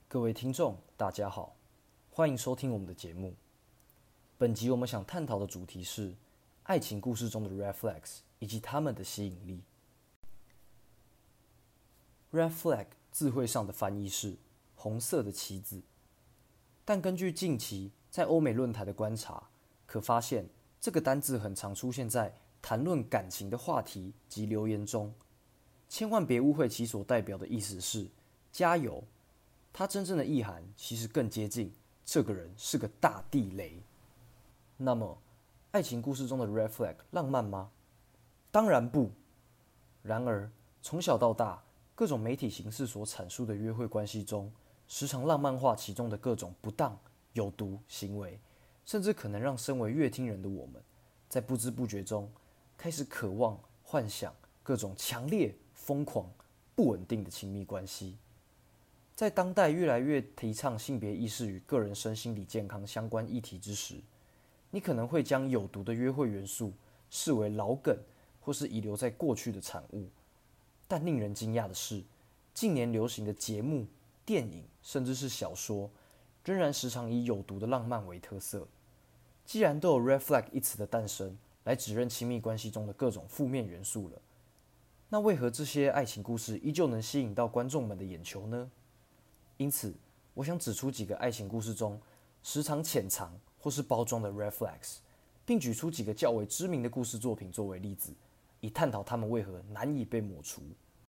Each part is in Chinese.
各位听众，大家好，欢迎收听我们的节目。本集我们想探讨的主题是爱情故事中的 Red Flags 以及它们的吸引力。Red Flag 字汇上的翻译是红色的旗子，但根据近期在欧美论坛的观察，可发现这个单字很常出现在谈论感情的话题及留言中。千万别误会其所代表的意思是加油，它真正的意涵其实更接近这个人是个大地雷。那么，爱情故事中的 Red Flag 浪漫吗？当然不。然而，从小到大，各种媒体形式所阐述的约会关系中，时常浪漫化其中的各种不当、有毒行为，甚至可能让身为乐听人的我们，在不知不觉中开始渴望、幻想各种强烈、疯狂、不稳定的亲密关系。在当代越来越提倡性别意识与个人身心理健康相关议题之时，你可能会将有毒的约会元素视为老梗或是遗留在过去的产物。但令人惊讶的是，近年流行的节目、电影甚至是小说，仍然时常以有毒的浪漫为特色。既然都有 Red Flag 一词的诞生来指认亲密关系中的各种负面元素了，那为何这些爱情故事依旧能吸引到观众们的眼球呢？因此，我想指出几个爱情故事中时常潜藏或是包装的 Red Flags， 并举出几个较为知名的故事作品作为例子，以探讨它们为何难以被抹除。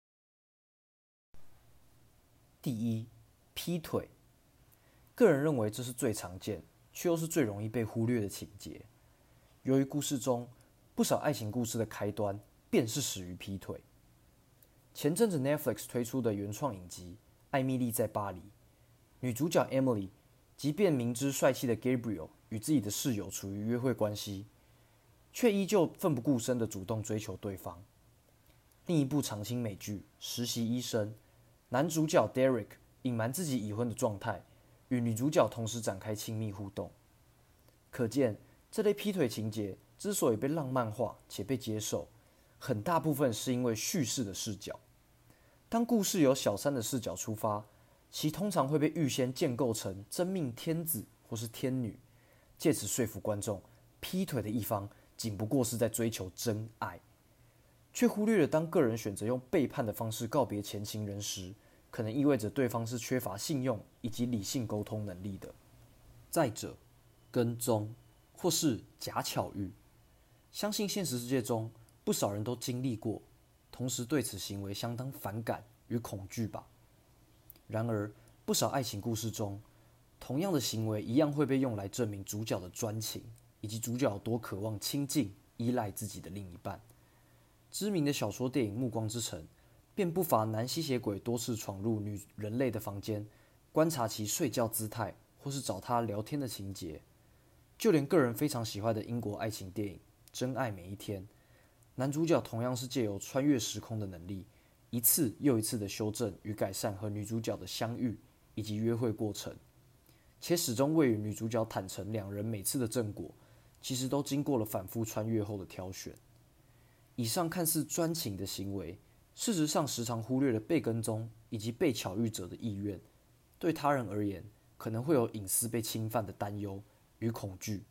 第一，劈腿。个人认为这是最常见，却又是最容易被忽略的情节。由于故事中不少爱情故事的开端便是始于劈腿。前阵子 Netflix 推出的原创影集《艾蜜莉在巴黎》，女主角 Emily 即便明知帅气的 Gabriel 与自己的室友处于约会关系，却依旧奋不顾身地主动追求对方。另一部长青美剧《实习医生》，男主角 Derek 隐瞒自己已婚的状态，与女主角同时展开亲密互动。可见，这类劈腿情节之所以被浪漫化且被接受，很大部分是因为叙事的视角。当故事由小三的视角出发，其通常会被预先建构成真命天子或是天女，借此说服观众，劈腿的一方仅不过是在追求真爱，却忽略了当个人选择用背叛的方式告别前情人时，可能意味着对方是缺乏信用以及理性沟通能力的。再者，跟踪或是假巧遇，相信现实世界中不少人都经历过，同时对此行为相当反感与恐惧吧。然而，不少爱情故事中，同样的行为一样会被用来证明主角的专情，以及主角有多渴望亲近、依赖自己的另一半。知名的小说电影《暮光之城》便不乏男吸血鬼多次闯入女人类的房间，观察其睡觉姿态，或是找她聊天的情节。就连个人非常喜欢的英国爱情电影《真爱每一天》，男主角同样是借由穿越时空的能力，一次又一次的修正与改善和女主角的相遇以及约会过程，且始终未与女主角坦诚两人每次的正果，其实都经过了反复穿越后的挑选。以上看似专情的行为，事实上时常忽略了被跟踪以及被巧遇者的意愿，对他人而言，可能会有隐私被侵犯的担忧与恐惧。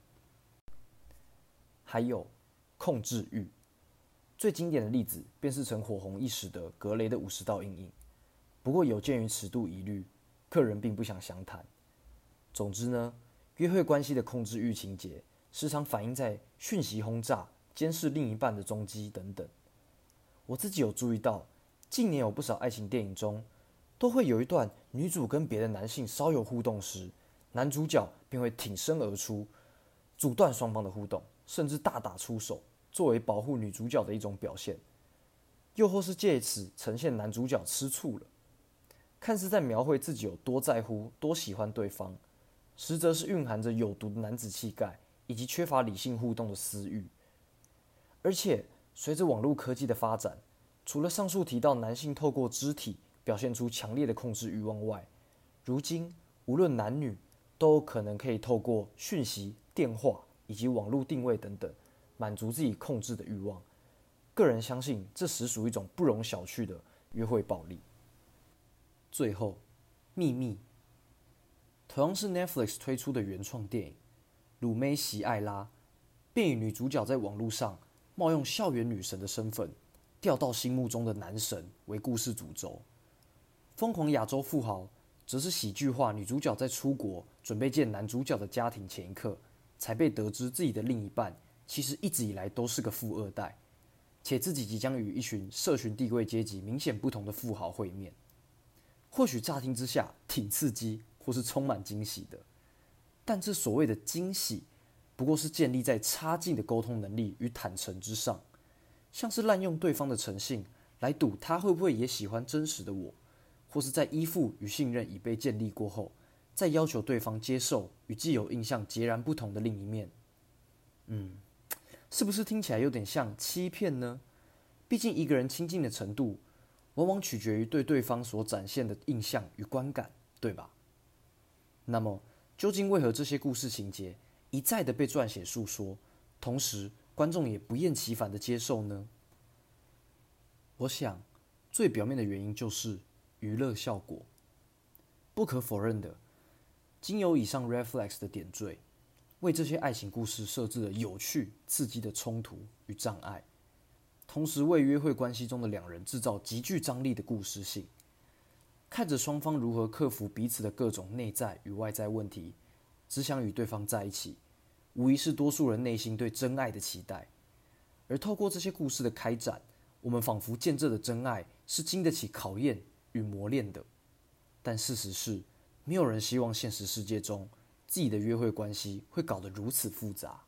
还有控制欲。最经典的例子便是曾火红一时的格雷的50道阴影。不过有鉴于尺度疑虑，个人并不想详谈。总之呢，约会关系的控制欲情节时常反映在讯息轰炸、监视另一半的踪迹等等。我自己有注意到，近年有不少爱情电影中，都会有一段女主跟别的男性稍有互动时，男主角便会挺身而出，阻断双方的互动，甚至大打出手，作为保护女主角的一种表现，又或是借此呈现男主角吃醋了，看似在描绘自己有多在乎、多喜欢对方，实则是蕴含着有毒的男子气概以及缺乏理性互动的私欲。而且，随着网络科技的发展，除了上述提到男性透过肢体表现出强烈的控制欲望外，如今无论男女都有可能可以透过讯息、电话以及网络定位等等，满足自己控制的欲望。个人相信，这实属一种不容小觑的约会暴力。最后， 秘密》，同样是 Netflix 推出的原创电影，鲁梅席艾拉便以女主角在网络上冒用校园女神的身份，钓到心目中的男神为故事主轴。疯狂亚洲富豪则是喜剧化女主角在出国准备见男主角的家庭前一刻，才被得知自己的另一半其实一直以来都是个富二代，且自己即将与一群社群地位阶级明显不同的富豪会面。或许乍听之下挺刺激或是充满惊喜的，但这所谓的惊喜不过是建立在差劲的沟通能力与坦诚之上，像是滥用对方的诚信来赌他会不会也喜欢真实的我，或是在依附与信任已被建立过后，再要求对方接受与既有印象截然不同的另一面。是不是听起来有点像欺骗呢？毕竟一个人亲近的程度往往取决于对对方所展现的印象与观感，对吧？那么究竟为何这些故事情节一再的被撰写述说，同时观众也不厌其烦的接受呢？我想最表面的原因就是娱乐效果。不可否认的，经由以上 Reflex 的点缀，为这些爱情故事设置了有趣刺激的冲突与障碍，同时为约会关系中的两人制造极具张力的故事性。看着双方如何克服彼此的各种内在与外在问题，只想与对方在一起，无疑是多数人内心对真爱的期待。而透过这些故事的开展，我们仿佛见证的真爱是经得起考验与磨练的。但事实是，没有人希望现实世界中自己的约会关系会搞得如此复杂。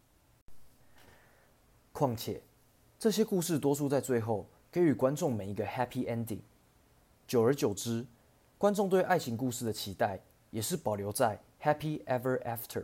况且，这些故事多数在最后给予观众每一个 happy ending。久而久之，观众对爱情故事的期待也是保留在 happy ever after。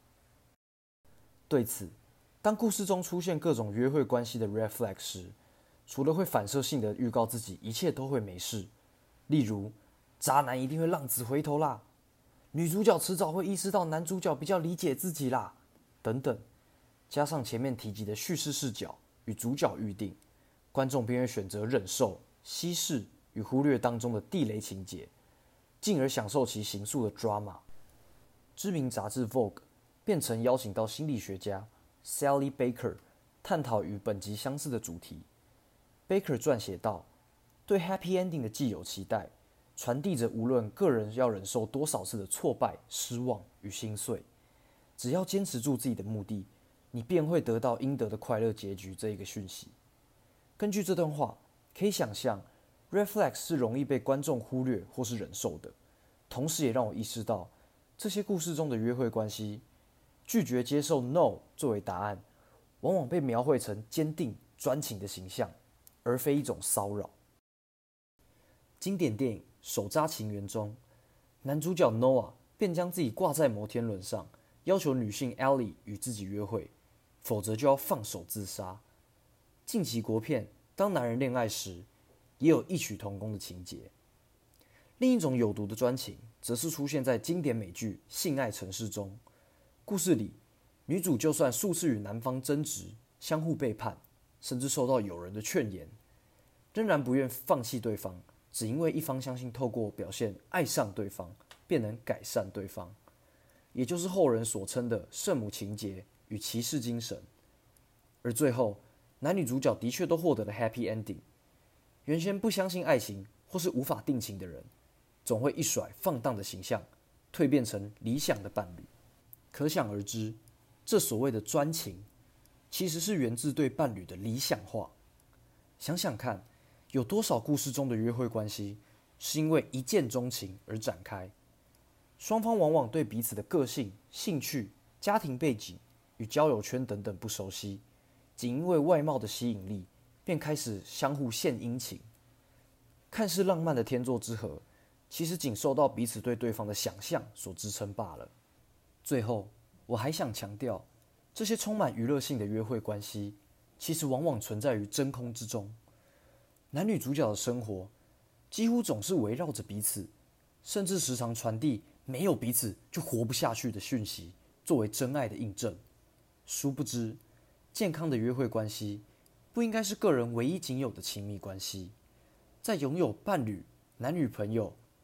对此，当故事中出现各种约会关系的 red flag 时，除了会反射性的预告自己一切都会没事，例如渣男一定会浪子回头啦，女主角迟早会意识到男主角比较理解自己啦，等等，加上前面提及的叙事视角与主角预定，观众便会选择忍受、稀释与忽略当中的地雷情节，进而享受其形塑的 drama。知名杂志 Vogue 便曾邀请到心理学家 Sally Baker 探讨与本集相似的主题。Baker 撰写道，对 happy ending 的既有期待，传递着无论个人要忍受多少次的挫败、失望与心碎，只要坚持住自己的目的，你便会得到应得的快乐结局这一个讯息。根据这段话，可以想象 Reflex 是容易被观众忽略或是忍受的，同时也让我意识到，这些故事中的约会关系，拒绝接受 No 作为答案，往往被描绘成坚定、专情的形象，而非一种骚扰。经典电影《手札情缘》中，男主角 Noah 便将自己挂在摩天轮上，要求女性 Ellie 与自己约会，否则就要放手自杀。近期国片《当男人恋爱时》也有异曲同工的情节。另一种有毒的专情，则是出现在经典美剧《性爱城市》中。故事里，女主就算数次与男方争执、相互背叛，甚至受到友人的劝言，仍然不愿放弃对方，只因为一方相信透过表现爱上对方，便能改善对方，也就是后人所称的圣母情节与骑士精神。而最后，男女主角的确都获得了 happy ending。原先不相信爱情或是无法定情的人，总会一甩放荡的形象，蜕变成理想的伴侣。可想而知，这所谓的专情，其实是源自对伴侣的理想化。想想看，有多少故事中的约会关系是因为一见钟情而展开？双方往往对彼此的个性、兴趣、家庭背景与交友圈等等不熟悉，仅因为外貌的吸引力，便开始相互献殷勤。看似浪漫的天作之合，其实仅受到彼此对对方的想象所支撑罢了。最后，我还想强调，这些充满娱乐性的约会关系，其实往往存在于真空之中。男女主角的生活几乎总是围绕着彼此，甚至时常传递没有彼此就活不下去的讯息，作为真爱的印证。殊不知，健康的约会关系不应该是个人唯一仅有的亲密关系。在拥有伴侣、男女朋友，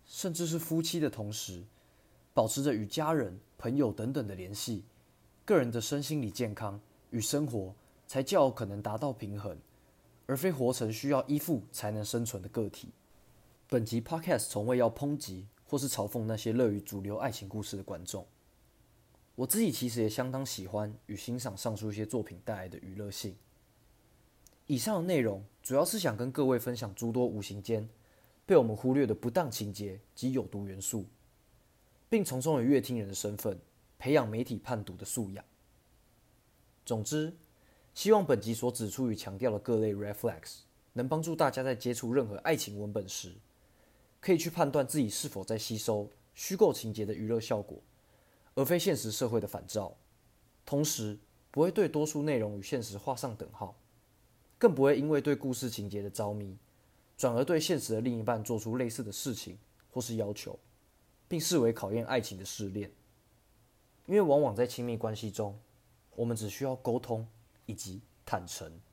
甚至是夫妻的同时，保持着与家人、朋友等等的联系，个人的身心理健康与生活才较有可能达到平衡，而非活成需要依附才能生存的个体。本集 Podcast 从未要抨击或是嘲讽那些乐于主流爱情故事的观众。我自己其实也相当喜欢与欣赏上述一些作品带来的娱乐性。以上的内容主要是想跟各位分享诸多无形间被我们忽略的不当情节及有毒元素，并从中以乐听人的身份培养媒体判读的素养。总之，希望本集所指出与强调的各类 red flags 能帮助大家在接触任何爱情文本时，可以去判断自己是否在吸收虚构情节的娱乐效果，而非现实社会的反照，同时不会对多数内容与现实画上等号，更不会因为对故事情节的着迷，转而对现实的另一半做出类似的事情或是要求，并视为考验爱情的试炼。因为往往在亲密关系中，我们只需要沟通以及坦诚。